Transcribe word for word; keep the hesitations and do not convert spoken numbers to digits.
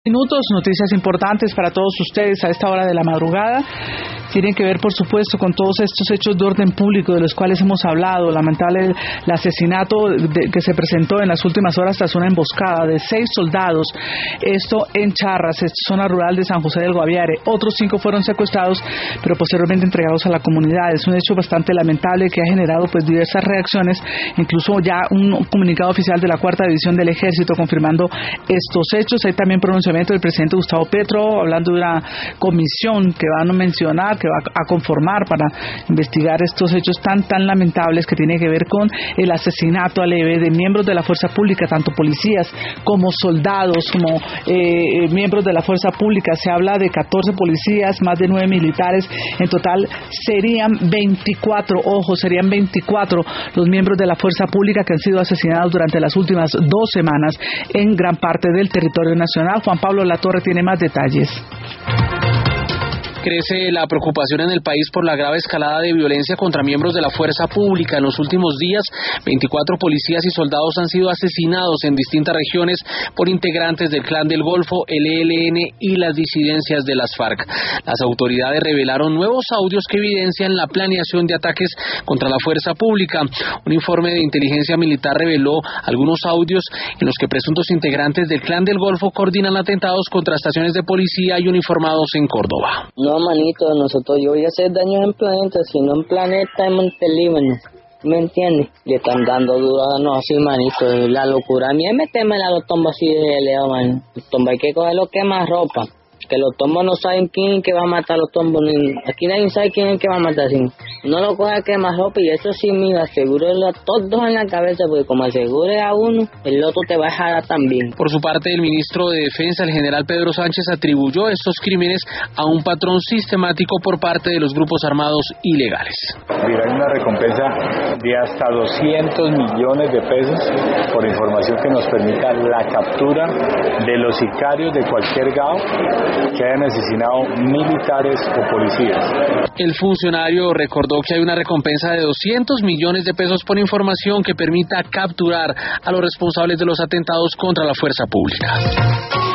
Minutos, noticias importantes para todos ustedes a esta hora de la madrugada. Tienen que ver, por supuesto, con todos estos hechos de orden público de los cuales hemos hablado. Lamentable el asesinato de, que se presentó en las últimas horas tras una emboscada de seis soldados. Esto en Charras, zona rural de San José del Guaviare. Otros cinco fueron secuestrados, pero posteriormente entregados a la comunidad. Es un hecho bastante lamentable que ha generado pues diversas reacciones, incluso ya un comunicado oficial de la Cuarta División del Ejército confirmando estos hechos. Hay también pronunciamiento del presidente Gustavo Petro hablando de una comisión que van a mencionar, que va a conformar para investigar estos hechos tan tan lamentables que tiene que ver con el asesinato a leve de miembros de la fuerza pública, tanto policías como soldados, como eh, miembros de la fuerza pública. Se habla de catorce policías, más de nueve militares. En total serían veinticuatro, ojo, serían veinticuatro los miembros de la fuerza pública que han sido asesinados durante las últimas dos semanas en gran parte del territorio nacional. Juan Pablo Latorre tiene más detalles. Crece la preocupación en el país por la grave escalada de violencia contra miembros de la fuerza pública. En los últimos días, veinticuatro policías y soldados han sido asesinados en distintas regiones por integrantes del Clan del Golfo, el E L N y las disidencias de las FARC. Las autoridades revelaron nuevos audios que evidencian la planeación de ataques contra la fuerza pública. Un informe de inteligencia militar reveló algunos audios en los que presuntos integrantes del Clan del Golfo coordinan atentados contra estaciones de policía y uniformados en Córdoba. No, manito, nosotros yo voy a hacer daño en planeta, sino en planeta en Montelíbano, ¿me entiendes? Le están dando duro, no, sí, manito, la locura a mí es meterme a los tombos así de leo, man. Los tombos hay que cogerlo que más ropa, que los tombos no saben quién es que va a matar a los tombos, aquí nadie sabe quién es que va a matar, ¿sí? No lo coge que más ropa, y eso sí, mira, asegúrelo a todos en la cabeza, porque como asegure a uno, el otro te va a dejar también. Por su parte, el ministro de Defensa, el general Pedro Sánchez, atribuyó estos crímenes a un patrón sistemático por parte de los grupos armados ilegales. Mira, hay una recompensa de hasta doscientos millones de pesos por información que nos permita la captura de los sicarios de cualquier G A O que hayan asesinado militares o policías. El funcionario recordó que hay una recompensa de doscientos millones de pesos por información que permita capturar a los responsables de los atentados contra la fuerza pública.